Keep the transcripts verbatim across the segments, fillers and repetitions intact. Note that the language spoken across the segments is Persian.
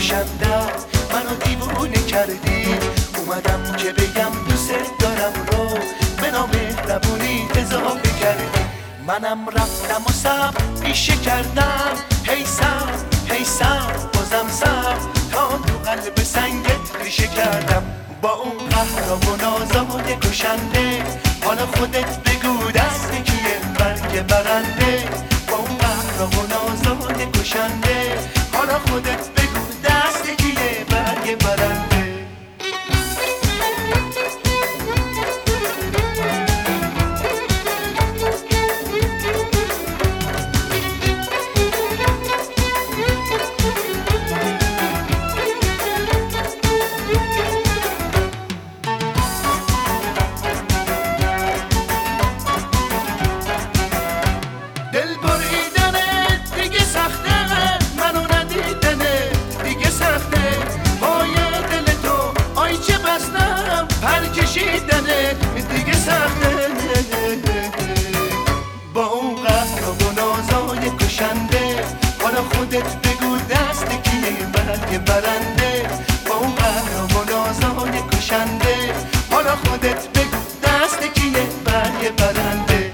کشنده منو دیوونه کردی. اومدم که بگم دوست دارم رو به نامهربونی اضافه کردی. منم رفتم و سب پیشه کردم، هی سب هی سب بازم سب تا تو قلب سنگت ریشه کردم. با اون قهر و نازای کشنده حالا خودت بگو دست کیه برگ برنده. با اون قهر و نازای کشنده حالا خودت بگو دست کیه برگ برنده. کشیدنه دیگه سخته. با اون قهر و نازای کشنده حالا خودت بگو دست کیه برگ برنده. با اون قهر و نازای کشنده حالا خودت بگو دست کیه برگ برنده.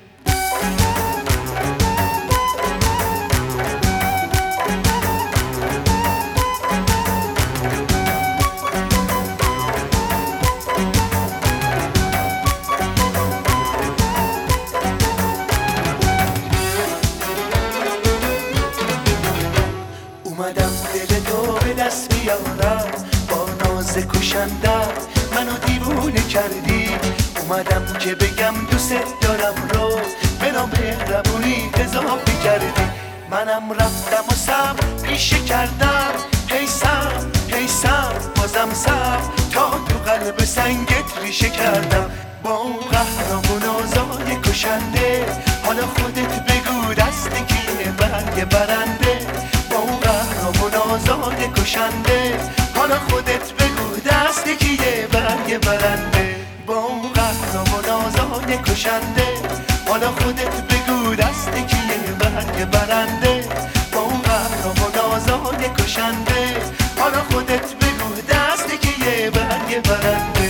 اومدم دل تو به دست بیارم، با ناز کشنده منو دیوونه کردی. اومدم که بگم دوست دارم رو به نامهربونی اضافه کردی. منم رفتم و سب پیشه کردم، هی سب هی سب بازم سب تا تو قلب سنگت ریشه کردم. با اون قهر و نازای کشنده حالا خودت بگو دست کیه برگ برنده. با اون قهر و نازای کشنده حالا خودت بگو دست کیه برگ برنده. با اون قهر و نازای کشنده حالا خودت بگو دست کیه برگ برنده. با اون قهر و نازای کشنده حالا خودت بگو دست کیه برگ برنده.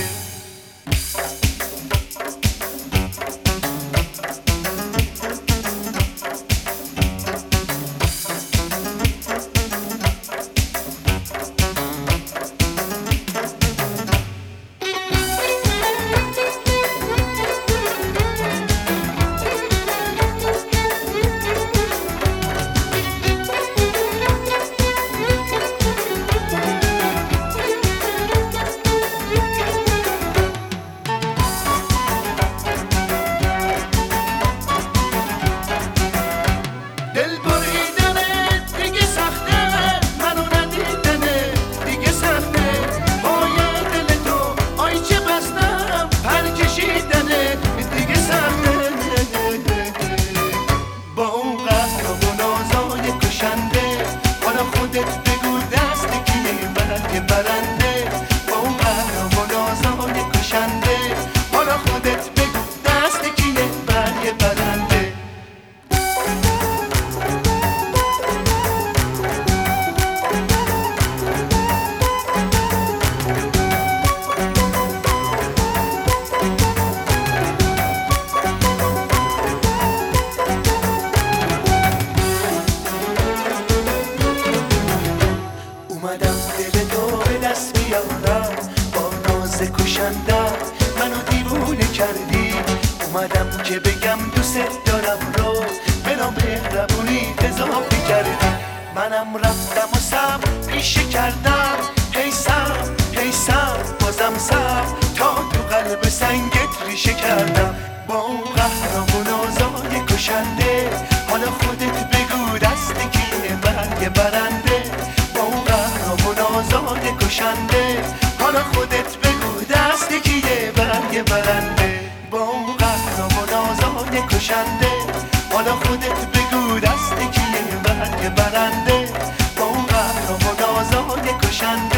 اومدم دل تو به دست بیارم، با ناز کشنده منو دیوونه کردی. اومدم که بگم دوست دارم رو به نامهربونی اضافه کردی. منم رفتم و سب پیشه کردم، هی سب هی سب بازم سب تا تو قلب سنگت ریشه کردم. با اون قهر و نازای کشنده حالا خودت بگو دست کیه برگ برنده. با اون قهر و نازای کشنده حالا خودت بگو دست کیه برگ برنده. با اون قهر و نازای کشنده حالا خودت بگو دست کیه برگ برنده. با اون قهر و نازای کشنده